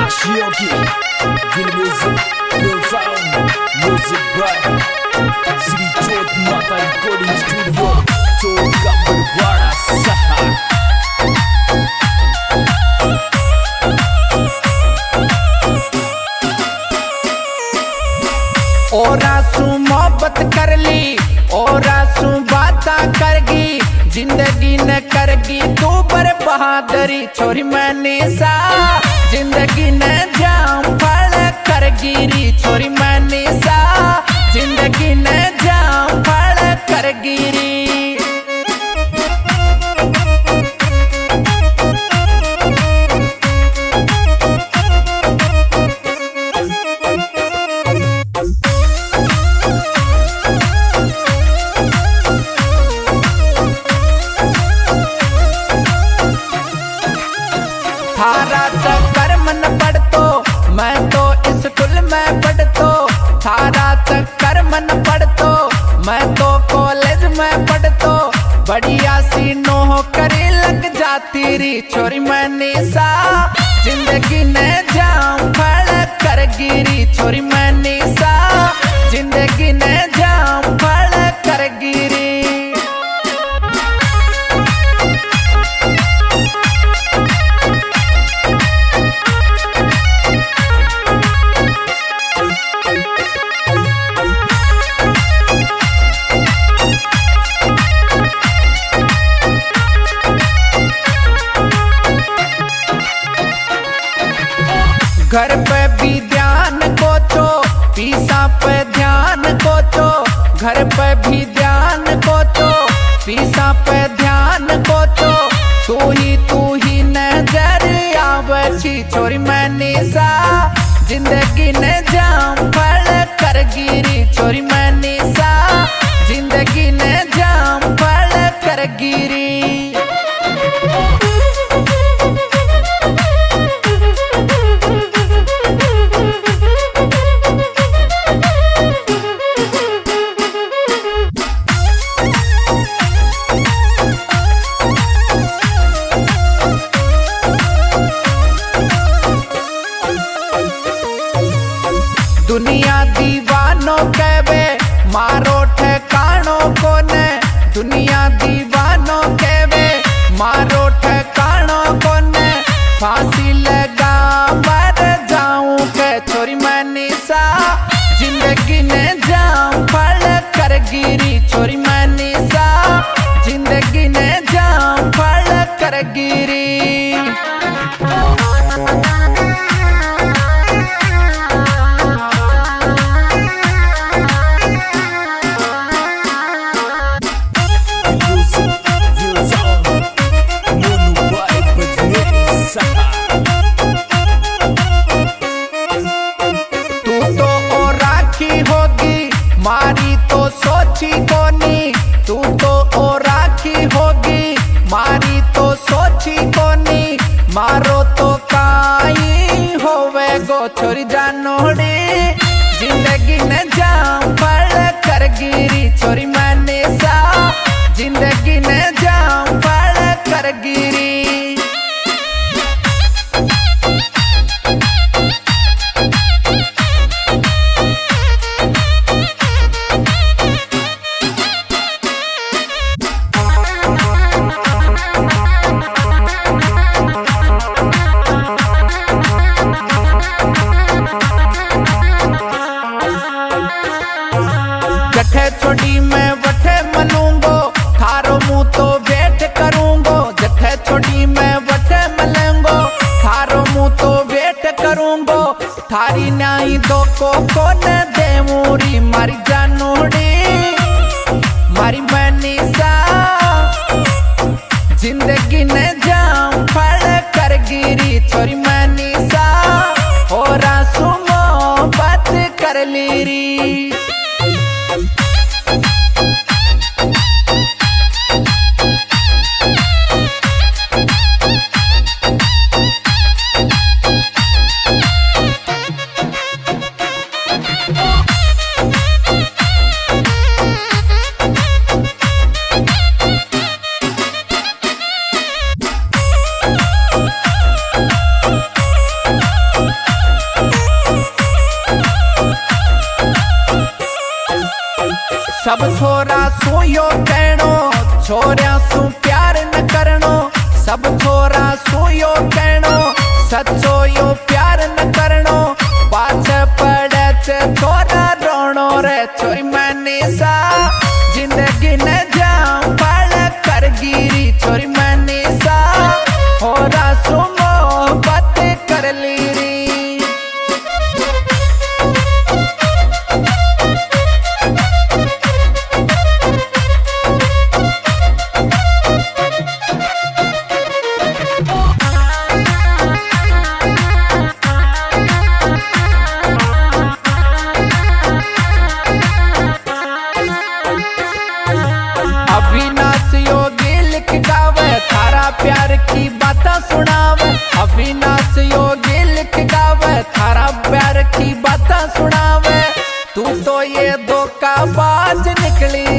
Yogi, Gil Music, Real Sound, Music by Sri Chot Mata Recording Studio, Chot का बड़वाड़ा सहार। और आंसू मोहब्बत कर ली और आंसू बातें करगी, जिंदगी न करगी तू पर बहादुरी छोरी मैंने सा, जिंदगी न जाम फल करगी छोरी मैंने सा, जिंदगी न जाम फल करगी। थारा चक्कर मन पड़तो मैं तो स्कूल में पढ़तो, थारा चक्कर मन पड़तो मैं तो कॉलेज में पढ़तो, बढ़िया सी नौकरी लग जाती री छोरी मैंने सा, जिंदगी ने जाम फल करगी छोरी मैंने सा, जिंदगी ने जाम फल करगी। घर पे भी ध्यान कोचो, पीसा पे ध्यान कोचो, घर पे भी ध्यान कोचो, पीसा पे ध्यान कोचो, तू ही नजर आवची छोरी मैंने सा, जिंदगी ने जाम फल करगी छोरी मैंने सा, जिंदगी ने जाम फल करगी। दुनिया दीवानों कहवे मारो ठिकानो कोने, दुनिया दीवानों कहवे मारो ठिकानो कोने, फांसी लगा मर जाऊं के छोरी मैंने सा, जिंदगी ने जाम फल करगी छोरी मैंने सा, जिंदगी ने जाम फल करगी। मारी तो सोची कोनी तू तो ओ राखी होगी, मारी तो सोची कोनी मारो तो काई होवे गो छोरी जानोड़ी, जिंदगी ने जाम फल करगी छोरी मैंने सा, जिंदगी ने जाम फल करगी। जठे छोड़ी मैं वठे मलूंगो, थारो मुंह तो वेट करूंगो, जठे छोड़ी मैं वठे मलेंगो, थारो मुंह तो वेट करूंगो, थारी न्याई दो को न दे मूरी मारी जानोड़ी, मारी मैंने सा, जिंदगी ने जाम फल करगी छोरी मैंने सा, और आंसू मोहब्बत कर ली। सब छोरा सू यो कहनो छोरिया सू प्यार न करनो। सब छोरा सू यो कहनो सच्चो यो प्यार न करनो। पाछ पड़े छोरा रोनो रे छोरी मैंने सा जिंदगी न जाऊं पल कर गिरी। छोरी मैंने सा होरा सुमो बात कर ली री। अविनाश योगी लिख गावे थारा प्यार की बातें सुनावे। अविनाश योगी लिख गावे थारा प्यार की बातें सुनावे। तू तो ये धोखाबाज निकली